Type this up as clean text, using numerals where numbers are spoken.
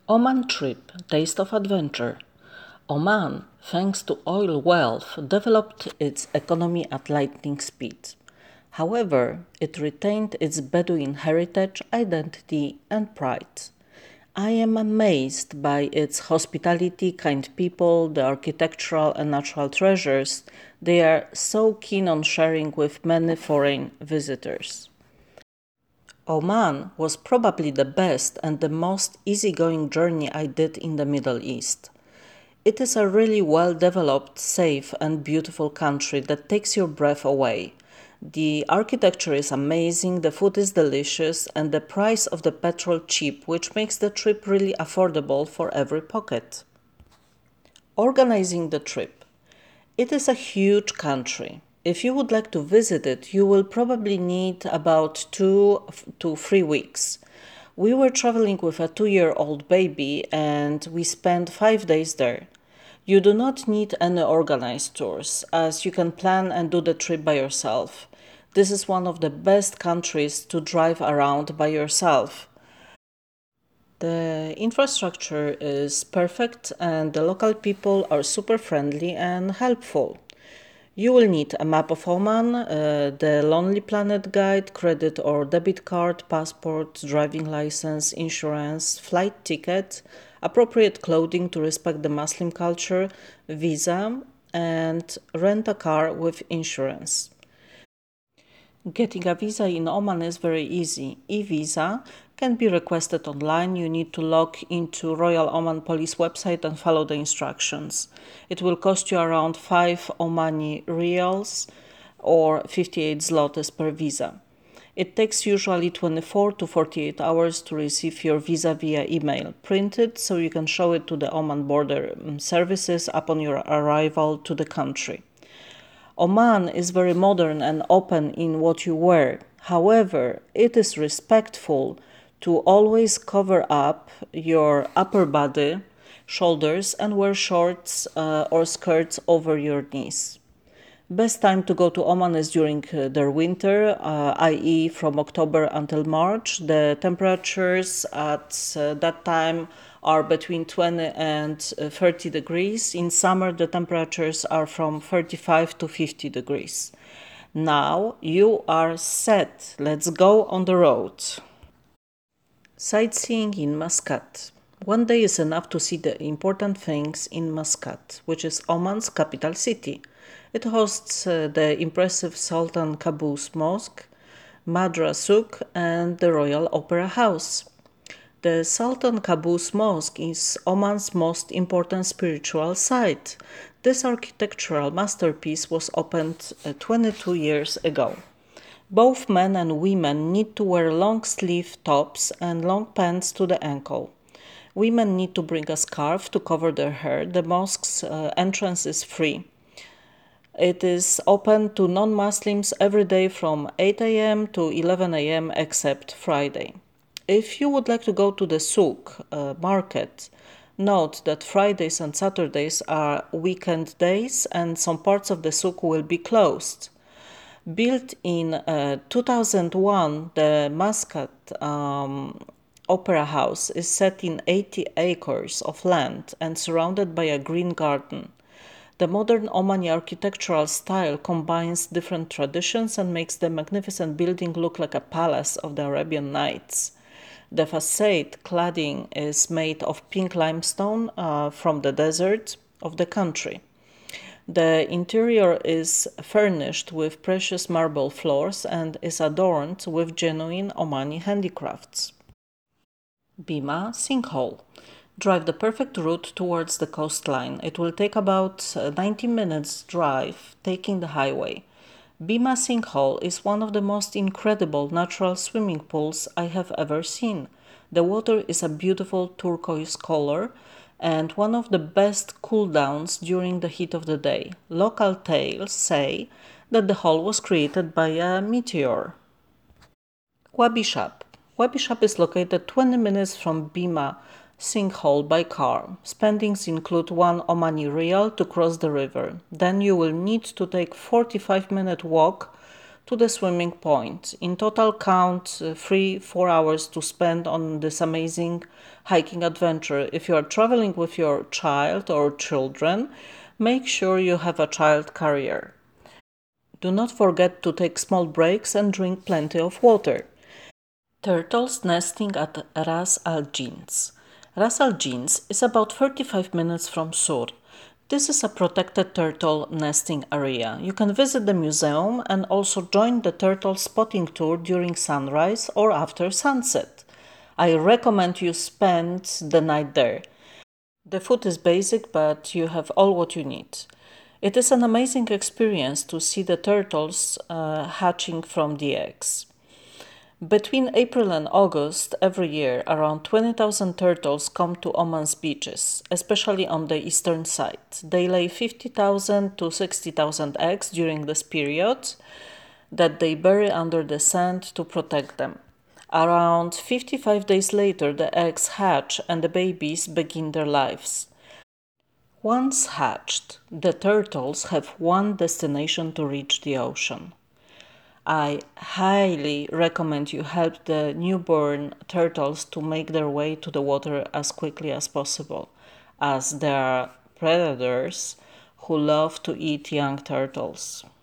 Oman trip, taste of adventure. Oman, thanks to oil wealth, developed its economy at lightning speed. However, it retained its Bedouin heritage, identity, and pride. I am amazed by its hospitality, kind people, the architectural and natural treasures they are so keen on sharing with many foreign visitors. Oman was probably the best and the most easygoing journey I did in the Middle East. It is a really well developed, safe, and beautiful country that takes your breath away. The architecture is amazing, the food is delicious, and the price of the petrol cheap, which makes the trip really affordable for every pocket. Organizing the trip. It is a huge country. If you would like to visit it, you will probably need about 2 to 3 weeks. We were traveling with a 2-year-old baby and we spent 5 days there. You do not need any organized tours, as you can plan and do the trip by yourself. This is one of the best countries to drive around by yourself. The infrastructure is perfect and the local people are super friendly and helpful. You will need a map of Oman, the Lonely Planet guide, credit or debit card, passport, driving license, insurance, flight ticket, appropriate clothing to respect the Muslim culture, visa, and rent a car with insurance. Getting a visa in Oman is very easy. E-visa can be requested online. You need to log into Royal Oman Police website and follow the instructions. It will cost you around 5 Omani riyals or 58 zlotys per visa. It takes usually 24 to 48 hours to receive your visa via email, printed so you can show it to the Oman border services upon your arrival to the country. Oman is very modern and open in what you wear. However, it is respectful to always cover up your upper body, shoulders, and wear shorts or skirts over your knees. Best time to go to Oman is during their winter, i.e., from October until March. The temperatures at that time are between 20 and 30 degrees. In summer, the temperatures are from 35 to 50 degrees. Now you are set. Let's go on the road. Sightseeing in Muscat. One day is enough to see the important things in Muscat, which is Oman's capital city. It hosts the impressive Sultan Qaboos Mosque, Madra Souk, and the Royal Opera House. The Sultan Qaboos Mosque is Oman's most important spiritual site. This architectural masterpiece was opened 22 years ago. Both men and women need to wear long sleeve tops and long pants to the ankle. Women need to bring a scarf to cover their hair. The mosque's entrance is free. It is open to non Muslims every day from 8 a.m. to 11 a.m. except Friday. If you would like to go to the souk market, note that Fridays and Saturdays are weekend days and some parts of the souk will be closed. Built in 2001, the Muscat Opera House is set in 80 acres of land and surrounded by a green garden. The modern Omani architectural style combines different traditions and makes the magnificent building look like a palace of the Arabian Nights. The facade cladding is made of pink limestone from the desert of the country. The interior is furnished with precious marble floors and is adorned with genuine Omani handicrafts. Bima Sinkhole. Drive the perfect route towards the coastline. It will take about 90 minutes drive taking the highway. Bima Sinkhole is one of the most incredible natural swimming pools I have ever seen. The water is a beautiful turquoise color and one of the best cool downs during the heat of the day. Local tales say that the hole was created by a meteor. Wabi Shap. Wabi Shap is located 20 minutes from Bima Sinkhole by car. Spendings include 1 Omani Rial to cross the river. Then you will need to take 45-minute walk to the swimming point. In total, count 3-4 hours to spend on this amazing hiking adventure. If you are traveling with your child or children, make sure you have a child carrier. Do not forget to take small breaks and drink plenty of water. Turtles nesting at Ras Al Jins. Ras Al Jins is about 35 minutes from Sur. This is a protected turtle nesting area. You can visit the museum and also join the turtle spotting tour during sunrise or after sunset. I recommend you spend the night there. The food is basic, but you have all what you need. It is an amazing experience to see the turtles hatching from the eggs. Between April and August every year, around 20,000 turtles come to Oman's beaches, especially on the eastern side. They lay 50,000 to 60,000 eggs during this period that they bury under the sand to protect them. Around 55 days later, the eggs hatch and the babies begin their lives. Once hatched, the turtles have one destination to reach the ocean. I highly recommend you help the newborn turtles to make their way to the water as quickly as possible, as there are predators who love to eat young turtles.